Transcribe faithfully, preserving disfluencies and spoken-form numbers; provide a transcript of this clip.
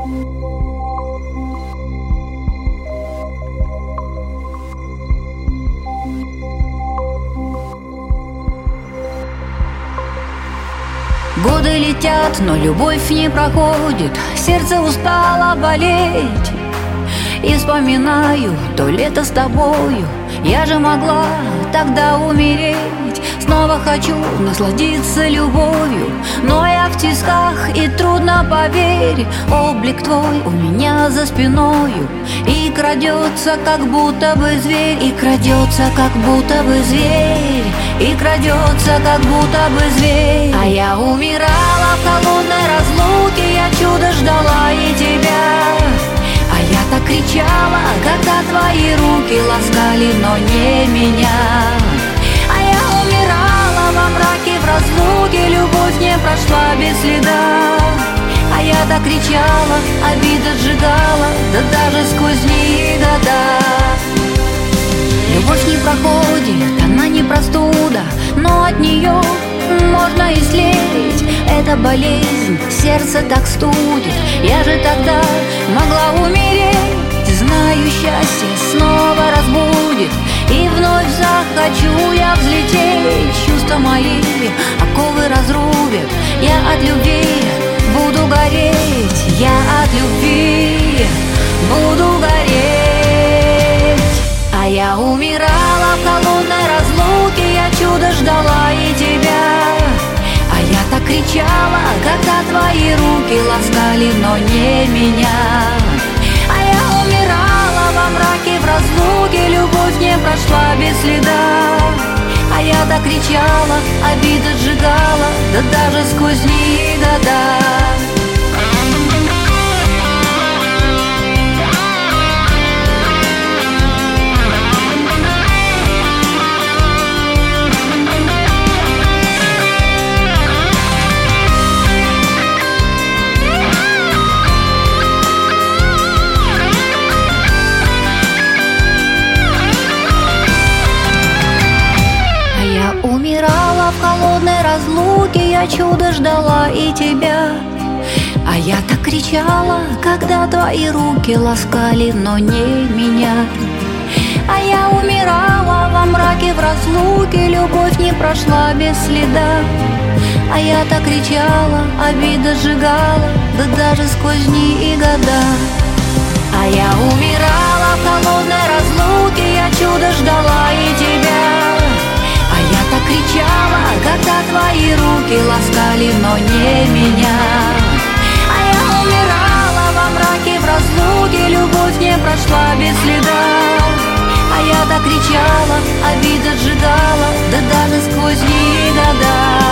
Годы летят, но любовь не проходит, сердце устало болеть. И вспоминаю то лето с тобою, я же могла тогда умереть. Снова хочу насладиться любовью, но я в тисках, и трудно, поверь. Облик твой у меня за спиною, и крадется, как будто бы зверь. И крадется, как будто бы зверь. И крадется, как будто бы зверь. А я умирала в холодной разлуке, я чудо ждала и тебя. А я так кричала, когда твои руки ласкали, но не меня. А я умирала во мраке, в разлуке, любовь не прошла без следа. А я так кричала, обида сжигала, да даже сквозь дни и года. Любовь не проходит, она не простуда, но от нее можно исцелить. Это болезнь, сердце так студит, я же тогда могла умереть. Знаю, счастье снова разбудит, и вновь захочу я взлететь. Чувства мои оковы разрубят, я от любви буду гореть. Я от любви буду гореть. А я умирала в холодной разлуке, я чудо ждала и тебя. А я так кричала, когда твои руки ласкали, но не меня. А я умирала во мраке, в разлуке, любовь не прошла без следа. А я так кричала, обида сжигала, да даже сквозь дни и года. Умирала в холодной разлуке, я чудо ждала и тебя. А я так кричала, когда твои руки ласкали, но не меня. А я умирала во мраке, в разлуке, любовь не прошла без следа. А я так кричала, обида сжигала, да даже сквозь дни и года. А я умирала в холодной разлуке, я чудо ждала и тебя. А я так кричала, когда твои руки ласкали, но не меня. А я умирала во мраке, в разлуке, любовь не прошла без следа. А я так кричала, обида сжигала, да даже сквозь дни и года.